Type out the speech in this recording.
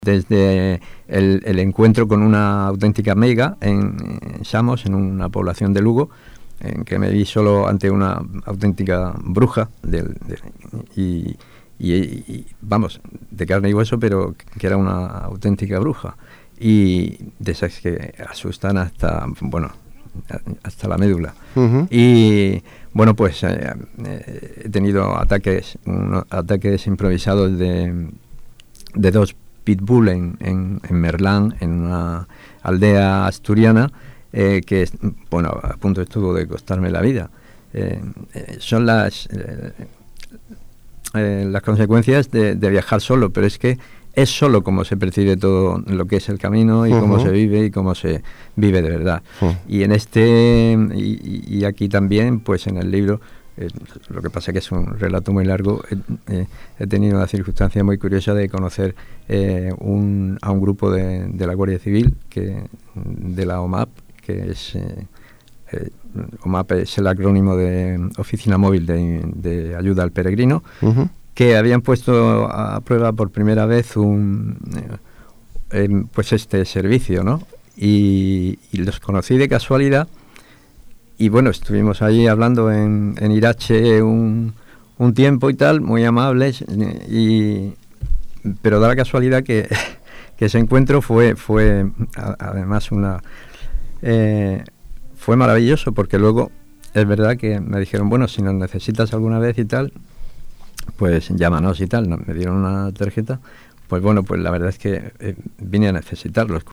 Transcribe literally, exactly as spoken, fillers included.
Desde el, el encuentro con una auténtica meiga en, en Samos, en una población de Lugo, en que me vi solo ante una auténtica bruja del, de, y, y, y, vamos, de carne y hueso, pero que era una auténtica bruja, y de esas que asustan hasta, bueno, hasta la médula. Uh-huh. Y bueno, pues eh, eh, he tenido ataques, unos ataques improvisados de, de dos pitbull en, en, en Merlán, en una aldea asturiana, eh, que, bueno, a punto estuvo de costarme la vida. Eh, eh, son las eh, eh, las consecuencias de, de viajar solo, pero es que es solo como se percibe todo lo que es el camino y uh-huh. cómo se vive y cómo se vive de verdad. Uh-huh. Y en este, y, y aquí también, pues en el libro, Eh, lo que pasa es que es un relato muy largo. Eh, eh, he tenido una circunstancia muy curiosa de conocer eh, un, a un grupo de, de la Guardia Civil, que de la O M A P, que es eh, eh, O M A P es el acrónimo de Oficina Móvil de, de Ayuda al Peregrino, uh-huh. que habían puesto a prueba por primera vez un eh, eh, pues este servicio, ¿no? Y, y los conocí de casualidad. Y bueno, estuvimos allí hablando en, en Irache un, un tiempo y tal, muy amables, y, pero da la casualidad que, que ese encuentro fue, fue a, además una eh, fue maravilloso, porque luego es verdad que me dijeron, bueno, si nos necesitas alguna vez y tal, pues llámanos y tal, me dieron una tarjeta, pues bueno, pues la verdad es que eh, vine a necesitarlos.